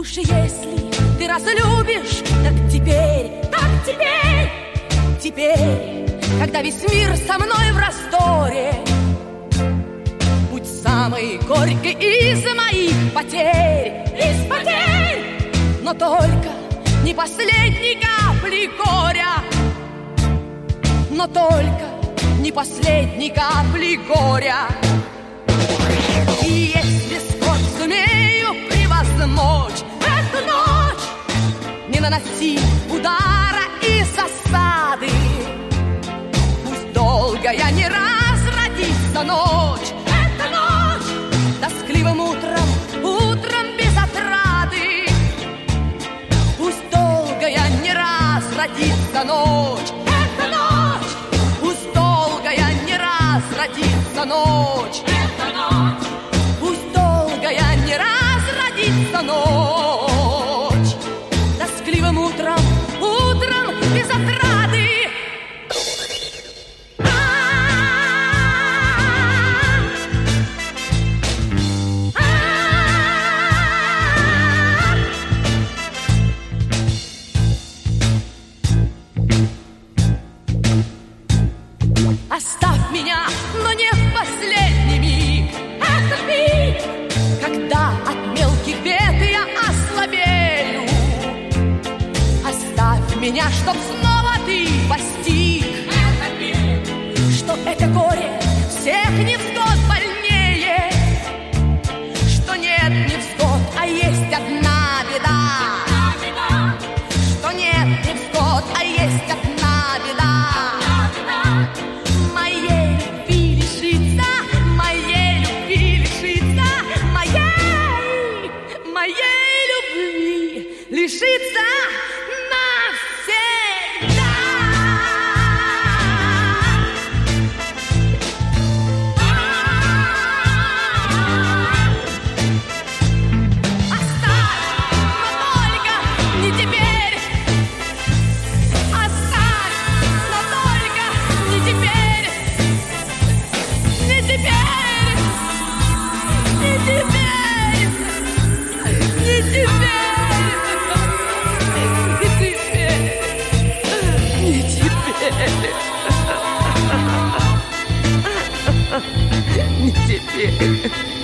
уж если ты разлюбишь, так теперь, когда весь мир со мной в раздоре, будь самой горькой из моих потерь, но только не последней капли горя, но только не последней капли горя. И если скоро сумею превозмочь эту ночь, не наноси удара и засады, пусть долгая не разродится ночь, эта ночь тоскливым утром без отрады, пусть долгая не разродится ночь, эта ночь, пусть долгая не разродится ночь, эта ночь, пусть долгая не разродится ночь, тоскливым утром без отрады. Оставь меня, но не в последний миг, этот миг, когда от мелких бед я ослабею. Оставь меня, чтоб снова ты постиг этот миг, что это горе всех невзгод больнее, что нет невзгод, а есть одна беда, что нет невзгод, а есть одна беда. Лишиться навсегда. Оставь, но только не теперь. Оставь, но только не теперь. Не теперь. Не теперь. Не теперь. Не теперь.